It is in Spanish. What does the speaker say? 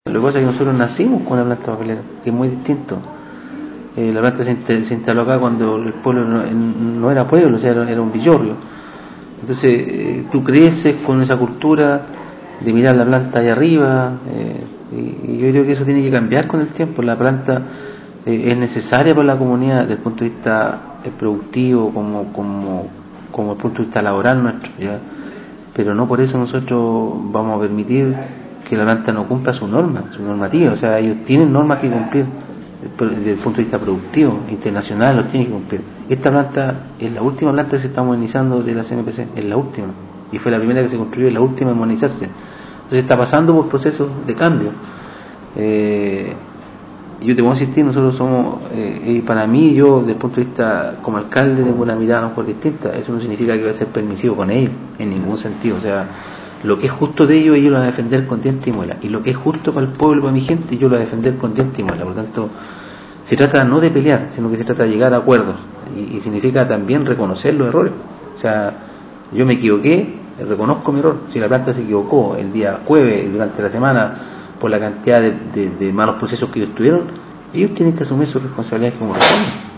Lo que pasa es que nosotros nacimos con una planta papelera, que es muy distinto. La planta se instaló acá cuando el pueblo no era pueblo, o sea, era un villorrio. Entonces, tú creces con esa cultura de mirar la planta allá arriba, y yo creo que eso tiene que cambiar con el tiempo. La planta es necesaria para la comunidad desde el punto de vista productivo, como el punto de vista laboral nuestro, ¿ya? Pero no por eso nosotros vamos a permitir que la planta no cumpla su normativa. O sea, ellos tienen normas que cumplir desde el punto de vista productivo, internacional, los tienen que cumplir. Esta planta es la última planta que se está modernizando de la CMPC, es la última, y fue la primera que se construyó y la última en modernizarse. Entonces está pasando por procesos de cambio. Yo te voy a insistir, nosotros somos, para mí, yo desde el punto de vista como alcalde tengo una mirada a lo mejor distinta. Eso no significa que voy a ser permisivo con ellos, en ningún sentido. O sea, lo que es justo de ellos lo van a defender con diente y muela, y lo que es justo para el pueblo, para mi gente, yo lo voy a defender con diente y muela. Por lo tanto, se trata no de pelear, sino que se trata de llegar a acuerdos, y significa también reconocer los errores. O sea, yo me equivoqué, reconozco mi error. Si la planta se equivocó el día jueves durante la semana por la cantidad de malos procesos que ellos tuvieron, ellos tienen que asumir sus responsabilidades como responden.